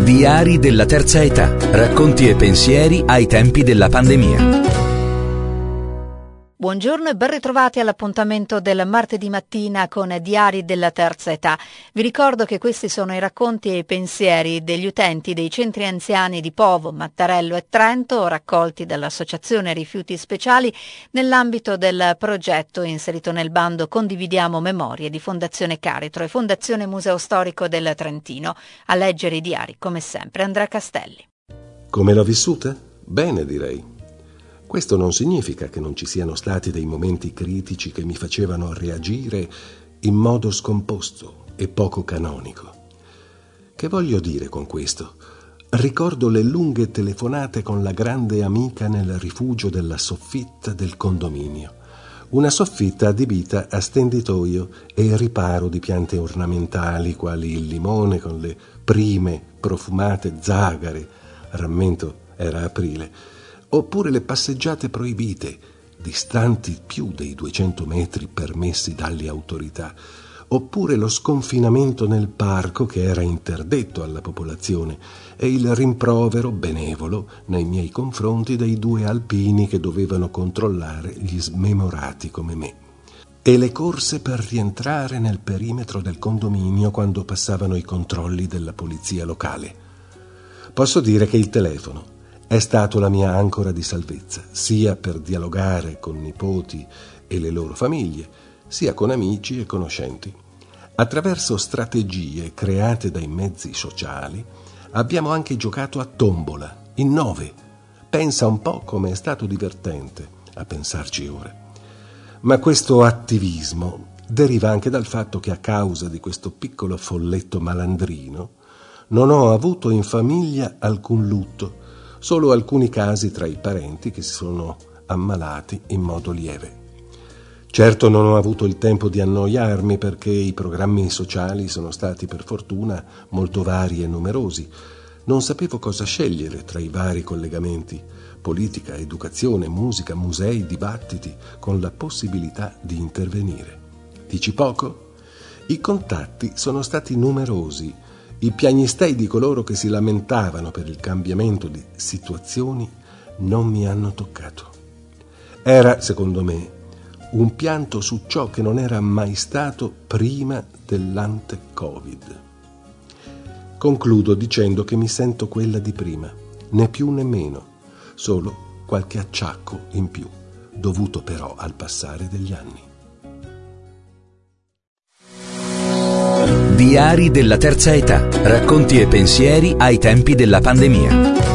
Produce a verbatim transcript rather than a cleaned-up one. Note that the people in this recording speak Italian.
Diari della terza età. Racconti e pensieri ai tempi della pandemia. Buongiorno e ben ritrovati all'appuntamento del martedì mattina con Diari della terza età. Vi ricordo che questi sono i racconti e i pensieri degli utenti dei centri anziani di Povo, Mattarello e Trento, raccolti dall'Associazione Rifiuti Speciali nell'ambito del progetto inserito nel bando Condividiamo Memorie di Fondazione Caritro e Fondazione Museo Storico del Trentino. A leggere i diari, come sempre, Andrea Castelli. Come l'ho vissuta? Bene, direi. Questo non significa che non ci siano stati dei momenti critici che mi facevano reagire in modo scomposto e poco canonico. Che voglio dire con questo? Ricordo le lunghe telefonate con la grande amica nel rifugio della soffitta del condominio. Una soffitta adibita a stenditoio e riparo di piante ornamentali quali il limone con le prime profumate zagare, rammento era aprile, oppure le passeggiate proibite, distanti più dei duecento metri permessi dalle autorità, oppure lo sconfinamento nel parco che era interdetto alla popolazione e il rimprovero benevolo nei miei confronti dei due alpini che dovevano controllare gli smemorati come me, e le corse per rientrare nel perimetro del condominio quando passavano i controlli della polizia locale. Posso dire che il telefono è stato la mia ancora di salvezza, sia per dialogare con nipoti e le loro famiglie, sia con amici e conoscenti. Attraverso strategie create dai mezzi sociali, abbiamo anche giocato a tombola, in nove. Pensa un po' come è stato divertente a pensarci ora. Ma questo attivismo deriva anche dal fatto che a causa di questo piccolo folletto malandrino non ho avuto in famiglia alcun lutto, solo alcuni casi tra i parenti che si sono ammalati in modo lieve. Certo non ho avuto il tempo di annoiarmi perché i programmi sociali sono stati per fortuna molto vari e numerosi. Non sapevo cosa scegliere tra i vari collegamenti: politica, educazione, musica, musei, dibattiti, con la possibilità di intervenire. Dici poco? I contatti sono stati numerosi. I piagnistei di coloro che si lamentavano per il cambiamento di situazioni non mi hanno toccato. Era, secondo me, un pianto su ciò che non era mai stato prima dell'ante-Covid. Concludo dicendo che mi sento quella di prima, né più né meno, solo qualche acciacco in più, dovuto però al passare degli anni. Diari della terza età. Racconti e pensieri ai tempi della pandemia.